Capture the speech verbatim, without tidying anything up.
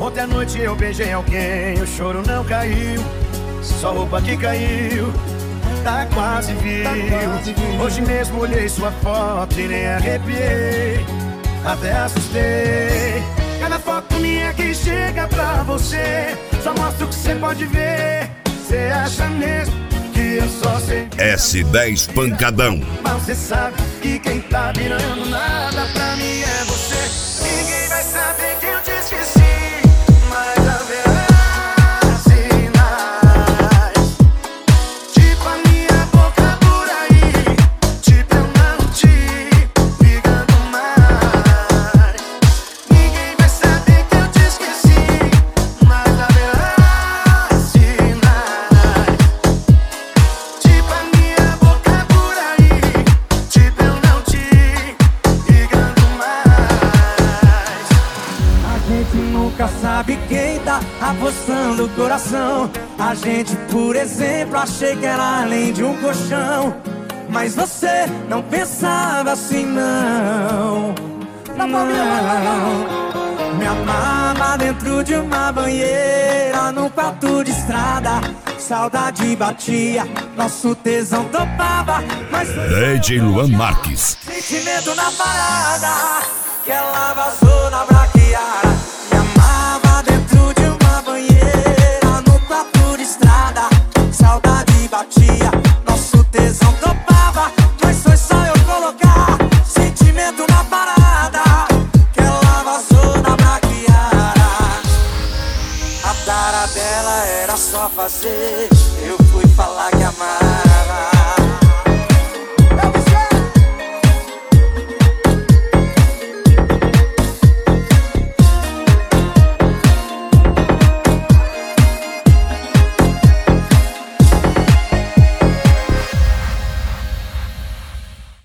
Ontem à noite eu beijei alguém, o choro não caiu, só roupa que caiu, tá quase viu. Hoje mesmo olhei sua foto e nem arrepiei, até assustei. Cada foto minha que chega pra você só mostra o que você pode ver. Você acha mesmo que eu só sei S dez Pancadão. Mas você sabe que quem tá virando nada pra mim é você. Ninguém vai saber que eu te esqueci, mas haverá sinais, tipo a minha boca por aí, tipo eu não te ligando mais. Ninguém vai saber que eu te esqueci, mas haverá sinais, tipo a minha boca por aí, tipo eu não te ligando mais. A gente nunca sabe quem tá apostando o coração. A gente, por exemplo, achei que era além de um colchão, mas você não pensava assim, não. Não. Me amava dentro de uma banheira, num quarto de estrada. Saudade batia, nosso tesão topava, mas D J Luan Marques. sentimento na parada, que ela vazou na braquiara. Me amava dentro de uma banheira, no quarto de estrada. Saudade batia, nosso tesão topava, mas foi só eu colocar sentimento na parada, que ela vazou na braquiara. A tara dela era só fazer, eu fui falar que amava.